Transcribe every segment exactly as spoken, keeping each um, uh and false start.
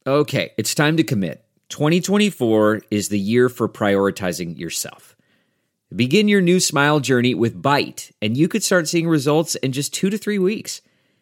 Okay, it's time to commit. twenty twenty-four is the year for prioritizing yourself. Begin your new smile journey with Byte, and you could start seeing results in just two to three weeks.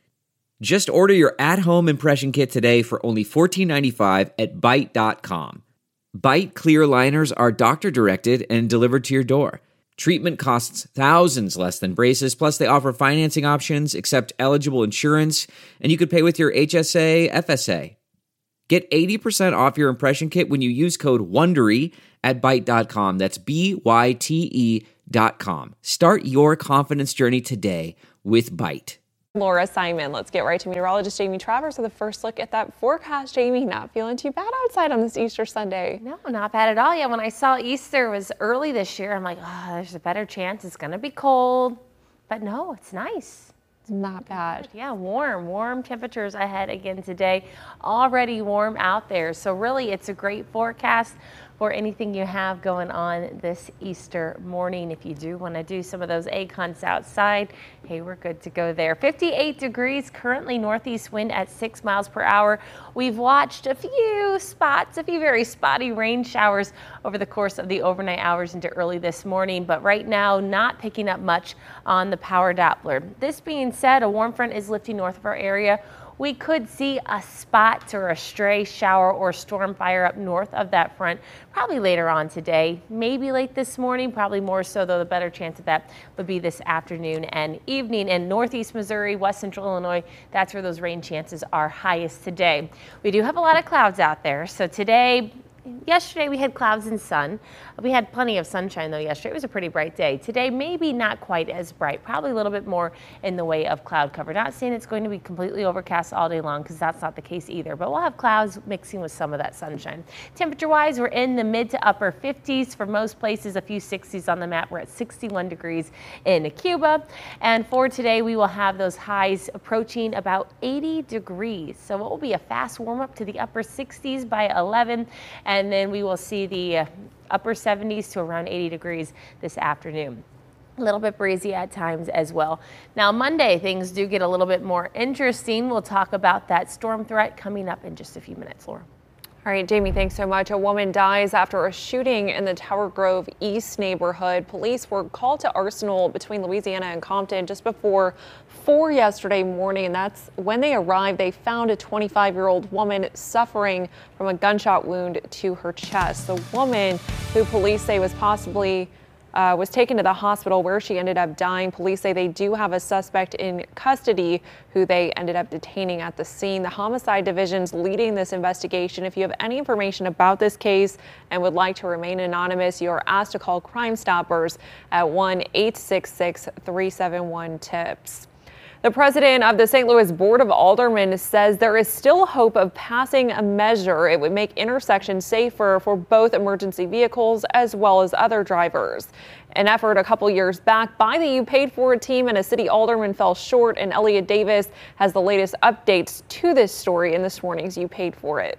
Just order your at-home impression kit today for only fourteen ninety-five at byte dot com. Byte clear aligners are doctor-directed and delivered to your door. Treatment costs thousands less than braces, plus they offer financing options, accept eligible insurance, and you could pay with your H S A, F S A. Get eighty percent off your impression kit when you use code WONDERY at byte dot com. That's B Y T E dot com. Start your confidence journey today with Byte. Laura Simon. Let's get right to meteorologist Jamie Travers with a first look at that forecast. Jamie, not feeling too bad outside on this Easter Sunday. No, not bad at all. Yeah, when I saw Easter was early this year, I'm like, oh, there's a better chance it's going to be cold. But no, it's nice. It's not bad. Yeah, warm, warm temperatures ahead again today. Already warm out there. So really, it's a great forecast for anything you have going on this Easter morning. If you do want to do some of those egg hunts outside, hey, we're good to go there. fifty-eight degrees, currently northeast wind at six miles per hour. We've watched a few spots, a few very spotty rain showers over the course of the overnight hours into early this morning, but right now not picking up much on the power Doppler. This being said, a warm front is lifting north of our area. We could see a spot or a stray shower or storm fire up north of that front, probably later on today, maybe late this morning, probably more so, though the better chance of that would be this afternoon and evening. In northeast Missouri, west central Illinois, that's where those rain chances are highest today. We do have a lot of clouds out there, so today, yesterday we had clouds and sun. We had plenty of sunshine though yesterday. It was a pretty bright day. Today maybe not quite as bright, probably a little bit more in the way of cloud cover. Not saying it's going to be completely overcast all day long because that's not the case either, but we'll have clouds mixing with some of that sunshine. Temperature wise, we're in the mid to upper fifties for most places, a few sixties on the map. We're at sixty-one degrees in Cuba. And for today, we will have those highs approaching about eighty degrees. So it will be a fast warm up to the upper sixties by eleven. And And then we will see the uh, upper seventies to around eighty degrees this afternoon. A little bit breezy at times as well. Now Monday, things do get a little bit more interesting. We'll talk about that storm threat coming up in just a few minutes, Laura. All right, Jamie, thanks so much. A woman dies after a shooting in the Tower Grove East neighborhood. Police were called to Arsenal between Louisiana and Compton just before four yesterday morning, and that's when they arrived. They found a twenty-five-year-old woman suffering from a gunshot wound to her chest. The woman, who police say was possibly Uh, was taken to the hospital where she ended up dying. Police say they do have a suspect in custody who they ended up detaining at the scene. The homicide division's leading this investigation. If you have any information about this case and would like to remain anonymous, you are asked to call Crime Stoppers at one eight six six, three seven one, TIPS. The president of the Saint Louis Board of Aldermen says there is still hope of passing a measure. It would make intersections safer for both emergency vehicles as well as other drivers. An effort a couple years back by the You Paid For It team and a city alderman fell short, and Elliot Davis has the latest updates to this story in this morning's You Paid For It.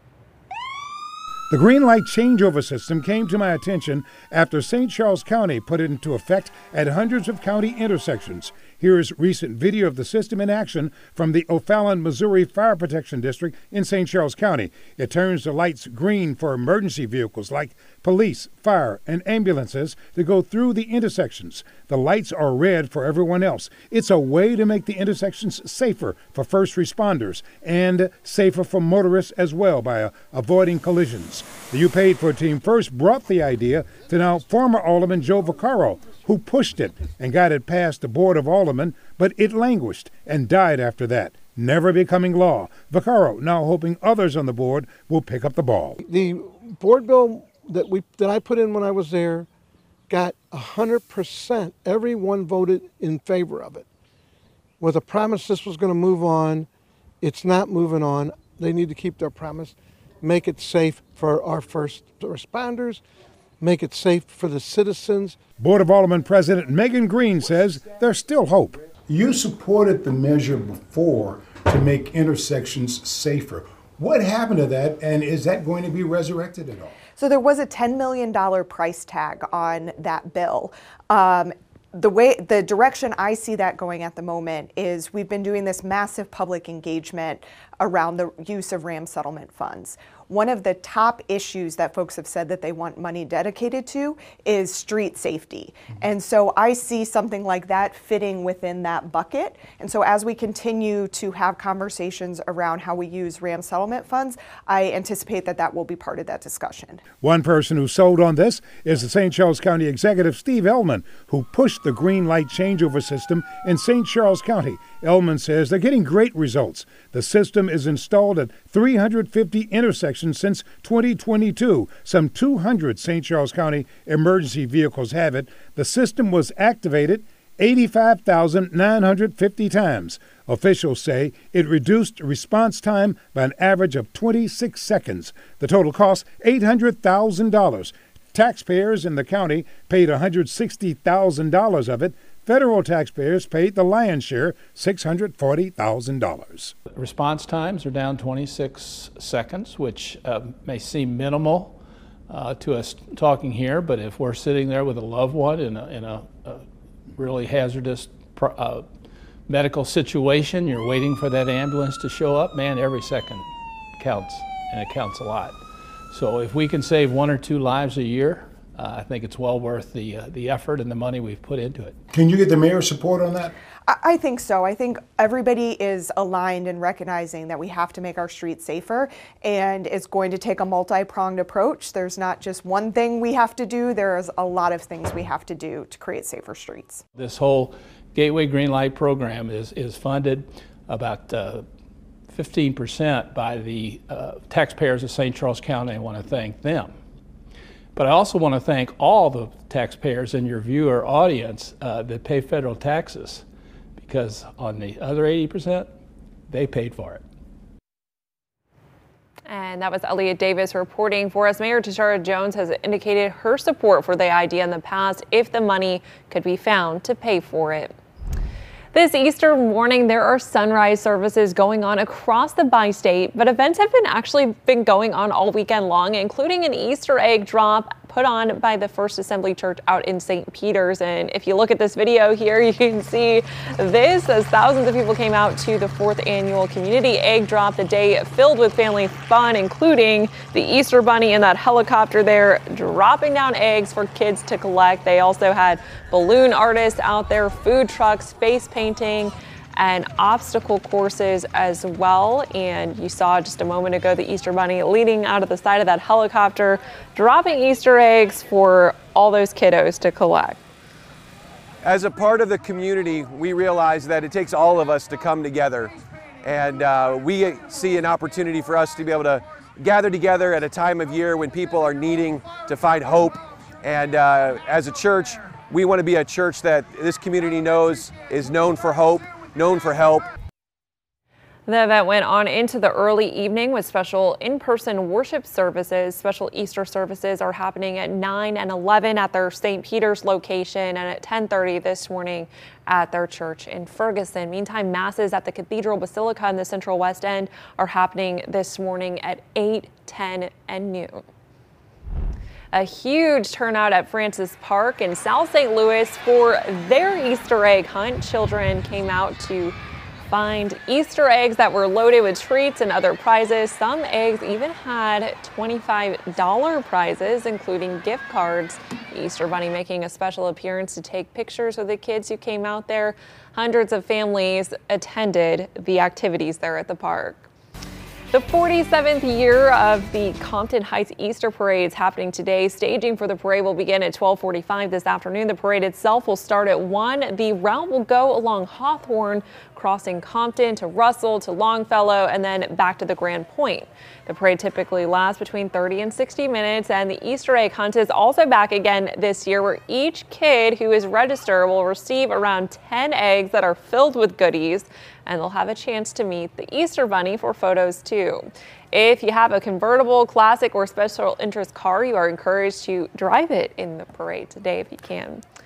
The green light changeover system came to my attention after Saint Charles County put it into effect at hundreds of county intersections. Here is recent video of the system in action from the O'Fallon, Missouri Fire Protection District in Saint Charles County. It turns the lights green for emergency vehicles like police, fire, and ambulances to go through the intersections. The lights are red for everyone else. It's a way to make the intersections safer for first responders and safer for motorists as well by uh, avoiding collisions. The You Paid For It team first brought the idea to now former Alderman Joe Vaccaro, who pushed it and got it past the Board of Aldermen, but it languished and died after that, never becoming law. Vaccaro now hoping others on the board will pick up the ball. The board bill that we that I put in when I was there got one hundred percent. Everyone voted in favor of it. With a promise this was going to move on, it's not moving on. They need to keep their promise, make it safe for our first responders, make it safe for the citizens. Board of Aldermen President Megan Green says there's still hope. You supported the measure before to make intersections safer. What happened to that, and is that going to be resurrected at all? So there was a ten million dollars price tag on that bill. Um, The way, the direction I see that going at the moment is we've been doing this massive public engagement around the use of RAM settlement funds. One of the top issues that folks have said that they want money dedicated to is street safety. And so I see something like that fitting within that bucket. And so as we continue to have conversations around how we use RAM settlement funds, I anticipate that that will be part of that discussion. One person who sold on this is the Saint Charles County Executive Steve Ehlmann, who pushed the green light changeover system in Saint Charles County. Ehlmann says they're getting great results. The system is installed at three hundred fifty intersections since twenty twenty-two. Some two hundred Saint Charles County emergency vehicles have it. The system was activated eighty-five thousand nine hundred fifty times. Officials say it reduced response time by an average of twenty-six seconds. The total cost, eight hundred thousand dollars. Taxpayers in the county paid one hundred sixty thousand dollars of it. Federal taxpayers paid the lion's share, six hundred forty thousand dollars. Response times are down twenty-six seconds, which uh, may seem minimal uh, to us talking here, but if we're sitting there with a loved one in a, in a, a really hazardous uh, medical situation, you're waiting for that ambulance to show up, man, every second counts, and it counts a lot. So if we can save one or two lives a year, Uh, I think it's well worth the uh, the effort and the money we've put into it. Can you get the mayor's support on that? I think so. I think everybody is aligned in recognizing that we have to make our streets safer, and it's going to take a multi-pronged approach. There's not just one thing we have to do. There's a lot of things we have to do to create safer streets. This whole Gateway Green Light program is, is funded about uh, fifteen percent by the uh, taxpayers of Saint Charles County. I want to thank them. But I also want to thank all the taxpayers in your viewer audience uh, that pay federal taxes, because on the other eighty percent, they paid for it. And that was Elliot Davis reporting for us. Mayor Tishaura Jones has indicated her support for the idea in the past if the money could be found to pay for it. This Easter morning, there are sunrise services going on across the bi-state, but events have been actually been going on all weekend long, including an Easter egg drop put on by the First Assembly Church out in Saint Peters. And if you look at this video here, you can see this as thousands of people came out to the fourth annual community egg drop, the day filled with family fun, including the Easter bunny and that helicopter there dropping down eggs for kids to collect. They also had balloon artists out there, food trucks, face painting, and obstacle courses as well. And you saw just a moment ago the Easter bunny leading out of the side of that helicopter, dropping Easter eggs for all those kiddos to collect. As a part of the community, we realize that it takes all of us to come together. And uh, we see an opportunity for us to be able to gather together at a time of year when people are needing to find hope. And uh, as a church, we want to be a church that this community knows is known for hope, known for help. The event went on into the early evening with special in-person worship services. Special Easter services are happening at nine and eleven at their Saint Peters location, and at ten thirty this morning at their church in Ferguson. Meantime, masses at the Cathedral Basilica in the Central West End are happening this morning at eight, ten, and noon. A huge turnout at Francis Park in South Saint Louis for their Easter egg hunt. Children came out to find Easter eggs that were loaded with treats and other prizes. Some eggs even had twenty-five dollar prizes, including gift cards. The Easter Bunny making a special appearance to take pictures with the kids who came out there. Hundreds of families attended the activities there at the park. The forty-seventh year of the Compton Heights Easter Parade is happening today. Staging for the parade will begin at twelve forty-five this afternoon. The parade itself will start at one. The route will go along Hawthorne, crossing Compton to Russell to Longfellow, and then back to the Grand Point. The parade typically lasts between thirty and sixty minutes, and the Easter egg hunt is also back again this year, where each kid who is registered will receive around ten eggs that are filled with goodies, and they'll have a chance to meet the Easter Bunny for photos too. If you have a convertible, classic, or special interest car, you are encouraged to drive it in the parade today if you can.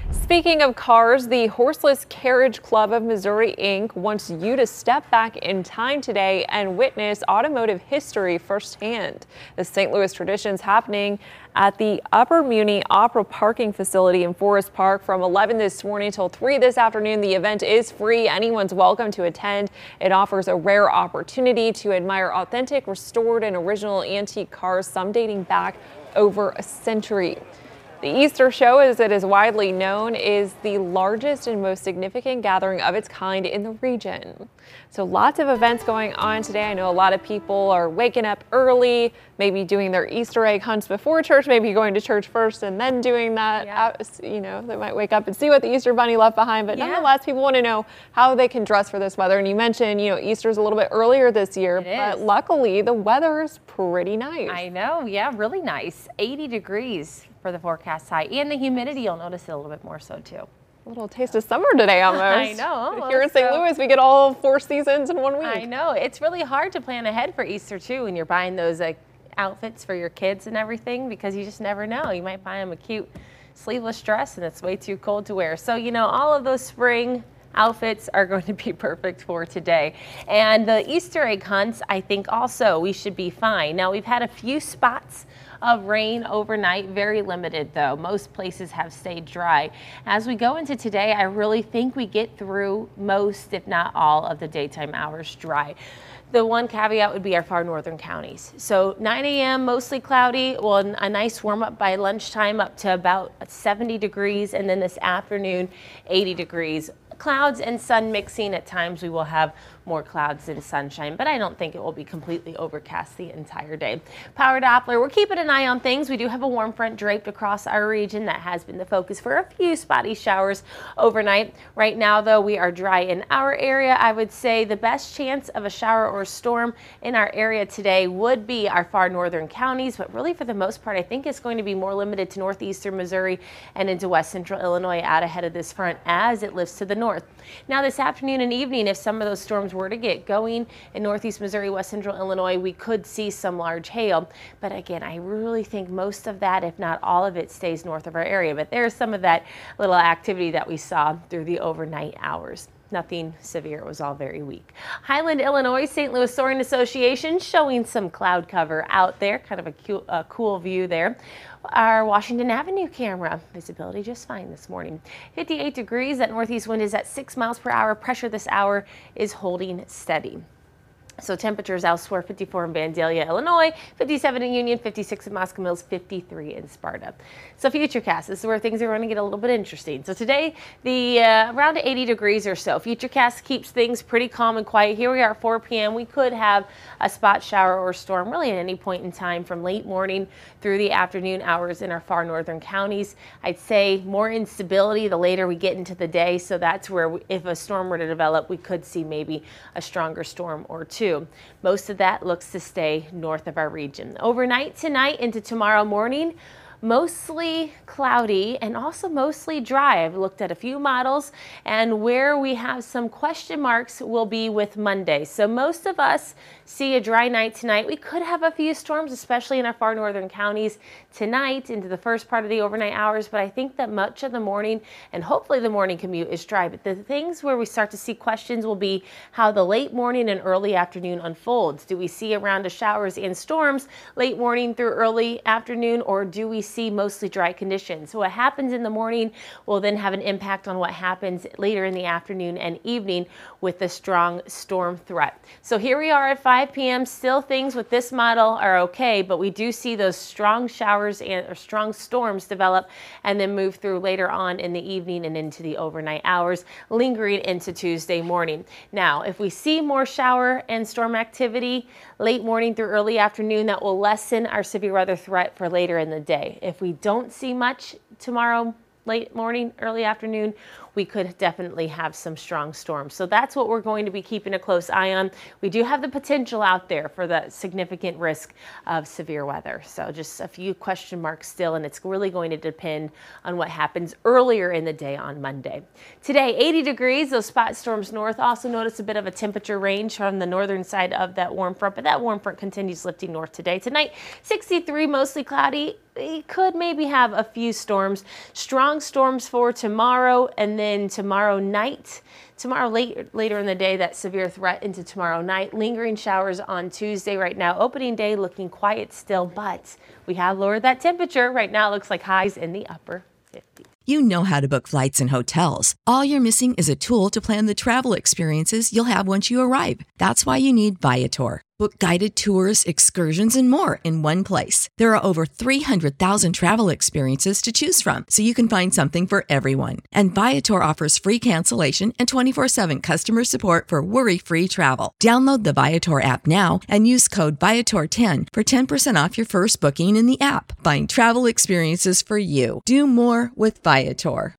Speaking of cars, the Horseless Carriage Club of Missouri, Incorporated wants you to step back in time today and witness automotive history firsthand. The Saint Louis tradition's happening at the Upper Muni Opera Parking Facility in Forest Park from eleven this morning till three this afternoon. The event is free. Anyone's welcome to attend. It offers a rare opportunity to admire authentic, restored, and original antique cars, some dating back over a century. The Easter Show, as it is widely known, is the largest and most significant gathering of its kind in the region. So lots of events going on today. I know a lot of people are waking up early, maybe doing their Easter egg hunts before church, maybe going to church first and then doing that. Yeah. You know, they might wake up and see what the Easter Bunny left behind. But Yeah. nonetheless, people want to know how they can dress for this weather. And you mentioned, you know, Easter's a little bit earlier this year, It but is. luckily the weather is pretty nice. I know, yeah, really nice. eighty degrees for the forecast high, and the humidity, you'll notice it a little bit more so too. A little taste of summer today almost. I know, Here in Saint so- Louis, we get all four seasons in one week. I know, it's really hard to plan ahead for Easter too when you're buying those like outfits for your kids and everything, because you just never know. You might buy them a cute sleeveless dress and it's way too cold to wear. So, you know, all of those spring outfits are going to be perfect for today. And the Easter egg hunts, I think also we should be fine. Now, we've had a few spots of rain overnight, very limited though. Most places have stayed dry. As we go into today, I really think we get through most, if not all, of the daytime hours dry. The one caveat would be our far northern counties. So nine a m mostly cloudy, well, a nice warm up by lunchtime up to about seventy degrees, and then this afternoon eighty degrees. Clouds and sun mixing. At times we will have more clouds than sunshine, but I don't think it will be completely overcast the entire day. Power Doppler, we're keeping an eye on things. We do have a warm front draped across our region that has been the focus for a few spotty showers overnight. Right now, though, we are dry in our area. I would say the best chance of a shower or storm in our area today would be our far northern counties, but really for the most part, I think it's going to be more limited to northeastern Missouri and into west central Illinois out ahead of this front as it lifts to the north. Now this afternoon and evening, if some of those storms were to get going in northeast Missouri, west central Illinois, we could see some large hail. But again, I really think most of that, if not all of it, stays north of our area. But there's some of that little activity that we saw through the overnight hours. Nothing severe. It was all very weak. Highland, Illinois, Saint Louis Soaring Association showing some cloud cover out there. Kind of a, cool, a cool view there. Our Washington Avenue camera, visibility just fine this morning. fifty-eight degrees. That northeast wind is at six miles per hour. Pressure this hour is holding steady. So temperatures elsewhere, fifty-four in Vandalia, Illinois, fifty-seven in Union, fifty-six in Moscow Mills, fifty-three in Sparta. So Futurecast, this is where things are going to get a little bit interesting. So today, the uh, around eighty degrees or so. Futurecast keeps things pretty calm and quiet. Here we are at four p m We could have a spot shower or storm really at any point in time from late morning through the afternoon hours in our far northern counties. I'd say more instability the later we get into the day. So that's where we, if a storm were to develop, we could see maybe a stronger storm or two. Most of that looks to stay north of our region. Overnight tonight into tomorrow morning, mostly cloudy and also mostly dry. I've looked at a few models, and where we have some question marks will be with Monday. So most of us see a dry night tonight. We could have a few storms, especially in our far northern counties tonight into the first part of the overnight hours, but I think that much of the morning and hopefully the morning commute is dry. But the things where we start to see questions will be how the late morning and early afternoon unfolds. Do we see a round of showers and storms late morning through early afternoon, or do we see mostly dry conditions? So what happens in the morning will then have an impact on what happens later in the afternoon and evening with the strong storm threat. So here we are at five p m Still things with this model are okay, but we do see those strong showers and or strong storms develop and then move through later on in the evening and into the overnight hours, lingering into Tuesday morning. Now, if we see more shower and storm activity late morning through early afternoon, that will lessen our severe weather threat for later in the day. If we don't see much tomorrow late morning, early afternoon, we could definitely have some strong storms. So that's what we're going to be keeping a close eye on. We do have the potential out there for that significant risk of severe weather. So just a few question marks still, and it's really going to depend on what happens earlier in the day on Monday. Today, eighty degrees, those spot storms north. Also notice a bit of a temperature range from the northern side of that warm front, but that warm front continues lifting north today. Tonight, sixty-three, mostly cloudy. We could maybe have a few storms, strong storms for tomorrow, and then tomorrow night. Tomorrow late, later in the day, that severe threat into tomorrow night. Lingering showers on Tuesday. Right now, opening day looking quiet still, but we have lowered that temperature. Right now, it looks like highs in the upper fifties. You know how to book flights and hotels. All you're missing is a tool to plan the travel experiences you'll have once you arrive. That's why you need Viator. Book guided tours, excursions, and more in one place. There are over three hundred thousand travel experiences to choose from, so you can find something for everyone. And Viator offers free cancellation and twenty-four seven customer support for worry-free travel. Download the Viator app now and use code Viator ten for ten percent off your first booking in the app. Find travel experiences for you. Do more with Viator.